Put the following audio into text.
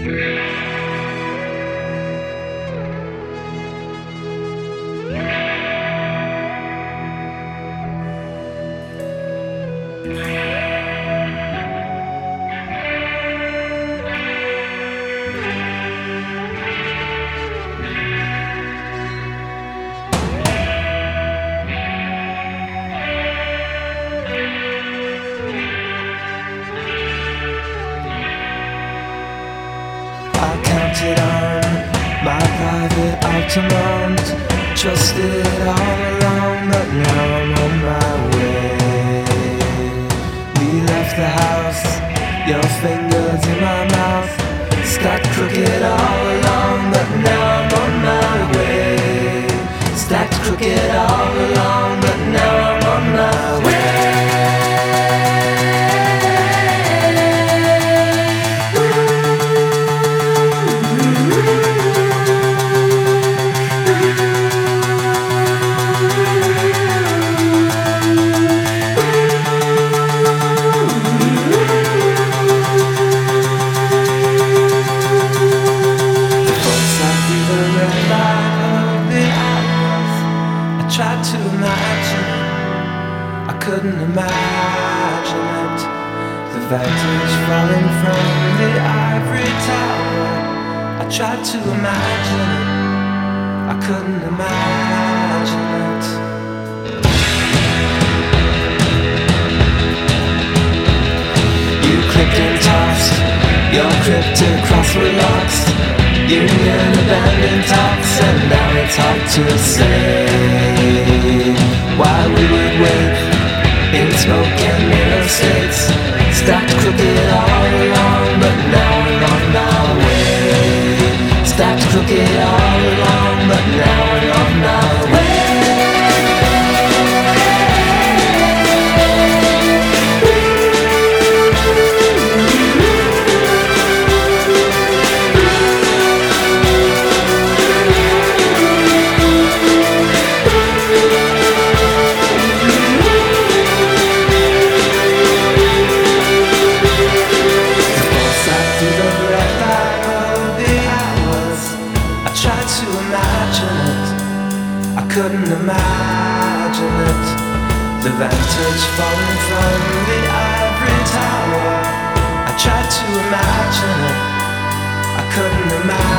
Counted on my private Altamont, trusted all along, but now I'm on my way. We left the house, your fingers in my mouth, stacked crooked all along, but now I'm on my way. Stacked crooked all along, but now I'm on my way. Tried to imagine it, I couldn't imagine it. The vantage falling from the ivory tower. I tried to imagine it, I couldn't imagine it. You clipped and tossed your cryptic crossword locks, union abandoned talks, and now it's hard to say why we would wait in smoke and mirror states, stacked crooked all along, but now we're on our way. Stacked crooked all along, but now we're on our way. Couldn't imagine it. The vantage falling from the ivory tower. I tried to imagine it, I couldn't imagine